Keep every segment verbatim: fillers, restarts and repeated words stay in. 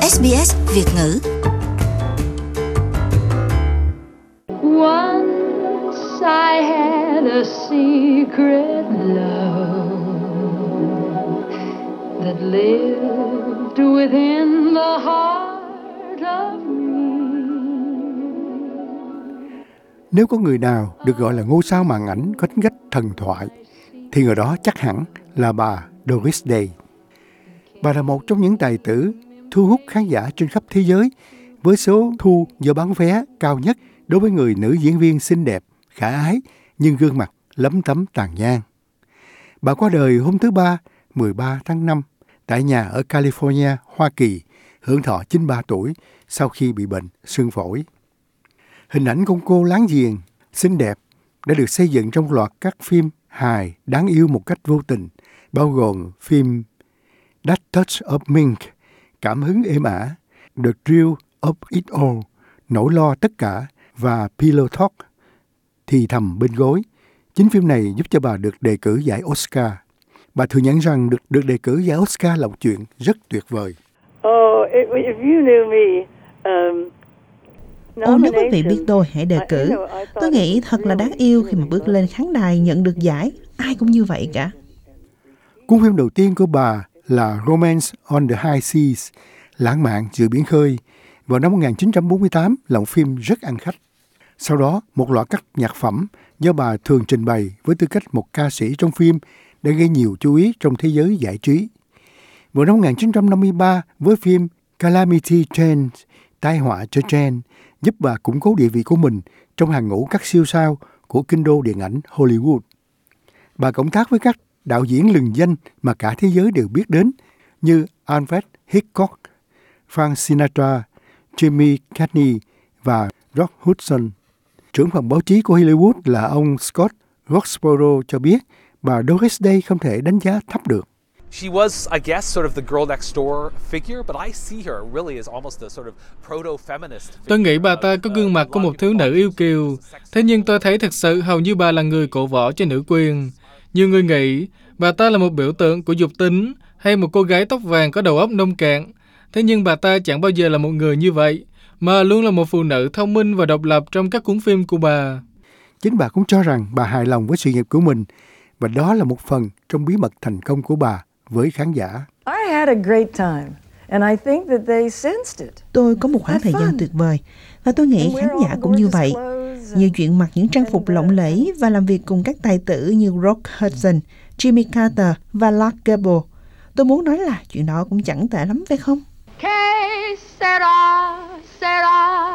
ét bê ét Việt ngữ. Once I had a secret love that lived within the heart of me. Nếu có người nào được gọi là ngôi sao màn ảnh có tính cách thần thoại, thì người đó chắc hẳn là bà Doris Day. Bà là một trong những tài tử thu hút khán giả trên khắp thế giới với số thu do bán vé cao nhất đối với người nữ diễn viên xinh đẹp, khả ái nhưng gương mặt lấm tấm tàn nhang. Bà qua đời hôm thứ Ba, mười ba tháng năm tại nhà ở California, Hoa Kỳ, hưởng thọ chín mươi ba tuổi sau khi bị bệnh xương phổi. Hình ảnh của cô láng giềng, xinh đẹp đã được xây dựng trong loạt các phim hài đáng yêu một cách vô tình, bao gồm phim That Touch of Mink, Cảm hứng êm ả, The Thrill of It All, Nỗi lo tất cả và Pillow Talk, Thì thầm bên gối. Chính phim này giúp cho bà được đề cử giải Oscar. Bà thừa nhận rằng được được đề cử giải Oscar là một chuyện rất tuyệt vời. Oh, if you knew me, um... Ồ, nếu quý vị biết tôi, hãy đề cử. Tôi nghĩ thật là đáng yêu khi mà bước lên khán đài nhận được giải. Ai cũng như vậy cả. Cuốn phim đầu tiên của bà là Romance on the High Seas, Lãng mạn giữa biển khơi, vào năm một nghìn chín trăm bốn mươi tám, là một phim rất ăn khách. Sau đó, một loạt các nhạc phẩm do bà thường trình bày với tư cách một ca sĩ trong phim đã gây nhiều chú ý trong thế giới giải trí. Vào năm một nghìn chín trăm năm mươi ba, với phim Calamity Jane, Tai họa cho Jane, giúp bà củng cố địa vị của mình trong hàng ngũ các siêu sao của kinh đô điện ảnh Hollywood. Bà cộng tác với các đạo diễn lừng danh mà cả thế giới đều biết đến như Alfred Hitchcock, Frank Sinatra, Jimmy Cagney và Rock Hudson. Trưởng phòng báo chí của Hollywood là ông Scott Roxborough cho biết bà Doris Day không thể đánh giá thấp được. She was, I guess, sort of the girl next door figure, but I see her really as almost a sort of proto-feminist. Tôi nghĩ bà ta có gương mặt của một thiếu nữ yêu kiều, thế nhưng tôi thấy thực sự hầu như bà là người cổ võ cho nữ quyền. Nhiều người nghĩ bà ta là một biểu tượng của dục tính hay một cô gái tóc vàng có đầu óc nông cạn. Thế nhưng bà ta chẳng bao giờ là một người như vậy, mà luôn là một phụ nữ thông minh và độc lập trong các cuốn phim của bà. Chính bà cũng cho rằng bà hài lòng với sự nghiệp của mình, và đó là một phần trong bí mật thành công của bà với khán giả. Tôi có một khoảng thời gian tuyệt vời, và tôi nghĩ khán giả cũng như vậy. Nhiều chuyện mặc những trang phục lộng lẫy và làm việc cùng các tài tử như Rock Hudson, Jimmy Carter và Clark Gable. Tôi muốn nói là chuyện đó cũng chẳng tệ lắm, phải không? Que sera, sera.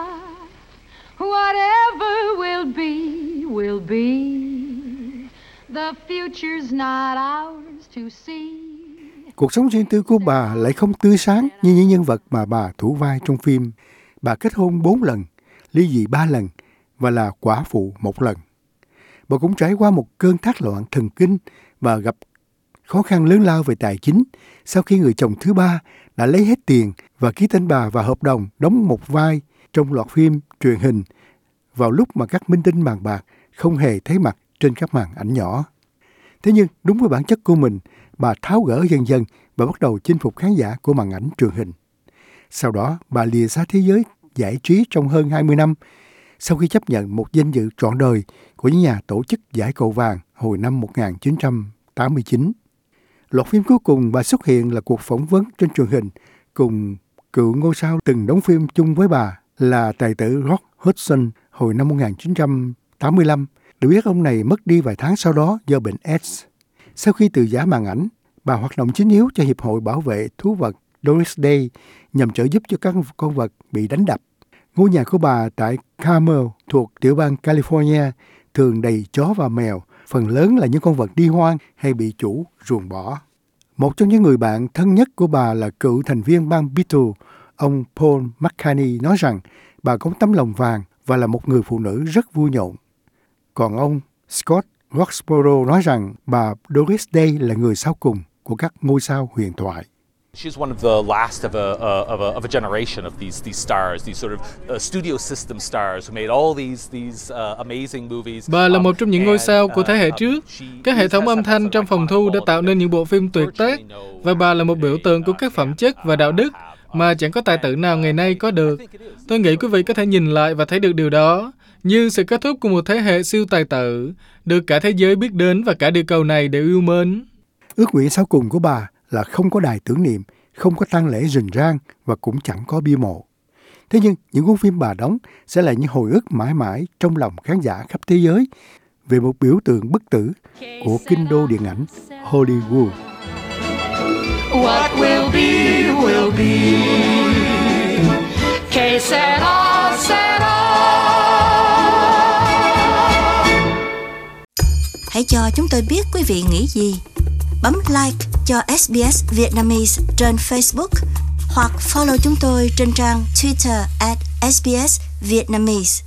Whatever will be, will be. The future's not ours to see. Cuộc sống riêng tư của bà lại không tươi sáng như những nhân vật mà bà thủ vai trong phim. Bà kết hôn bốn lần, ly dị ba lần và là quả phụ một lần. Bà cũng trải qua một cơn thác loạn thần kinh và gặp khó khăn lớn lao về tài chính sau khi người chồng thứ ba đã lấy hết tiền và ký tên bà vào hợp đồng đóng một vai trong loạt phim truyền hình vào lúc mà các minh tinh bàn bạc không hề thấy mặt trên các màn ảnh nhỏ. Thế nhưng đúng với bản chất của mình, bà tháo gỡ dần dần và bắt đầu chinh phục khán giả của màn ảnh truyền hình. Sau đó, bà lìa xa thế giới giải trí trong hơn hai mươi năm, sau khi chấp nhận một danh dự trọn đời của những nhà tổ chức giải Cậu Vàng hồi năm một nghìn chín trăm tám mươi chín. Loạt phim cuối cùng bà xuất hiện là cuộc phỏng vấn trên truyền hình cùng cựu ngôi sao từng đóng phim chung với bà là tài tử Rock Hudson hồi năm một nghìn chín trăm tám mươi lăm. Được biết ông này mất đi vài tháng sau đó do bệnh AIDS. Sau khi từ giã màn ảnh, bà hoạt động chính yếu cho Hiệp hội Bảo vệ Thú vật Doris Day nhằm trợ giúp cho các con vật bị đánh đập. Ngôi nhà của bà tại Carmel thuộc tiểu bang California thường đầy chó và mèo, phần lớn là những con vật đi hoang hay bị chủ ruồng bỏ. Một trong những người bạn thân nhất của bà là cựu thành viên bang Beatles, ông Paul McCartney nói rằng bà có tấm lòng vàng và là một người phụ nữ rất vui nhộn. Còn ông Scott Roxborough nói rằng bà Doris Day là người sau cùng của các ngôi sao huyền thoại. She's one of the last of a, uh, of a, of a generation of these, these stars, these sort of uh, studio system stars who made all these, these uh, amazing movies. Bà là một trong những ngôi sao của thế hệ trước. Các hệ thống âm thanh trong phòng thu đã tạo nên những bộ phim tuyệt tác, và bà là một biểu tượng của các phẩm chất và đạo đức. mà chẳng có tài tử nào ngày nay có được. Tôi nghĩ quý vị có thể nhìn lại và thấy được điều đó, như sự kết thúc của một thế hệ siêu tài tử, được cả thế giới biết đến và cả địa cầu này đều yêu mến. Ước nguyện sau cùng của bà là không có đài tưởng niệm, không có tang lễ rình rang và cũng chẳng có bia mộ. Thế nhưng những cuốn phim bà đóng sẽ là những hồi ức mãi mãi trong lòng khán giả khắp thế giới về một biểu tượng bất tử của kinh đô điện ảnh Hollywood. What will be, will be. Que sera, sera. Hãy cho chúng tôi biết quý vị nghĩ gì. Bấm like cho ét bê ét Vietnamese trên Facebook hoặc follow chúng tôi trên trang Twitter at ét bê ét Vietnamese.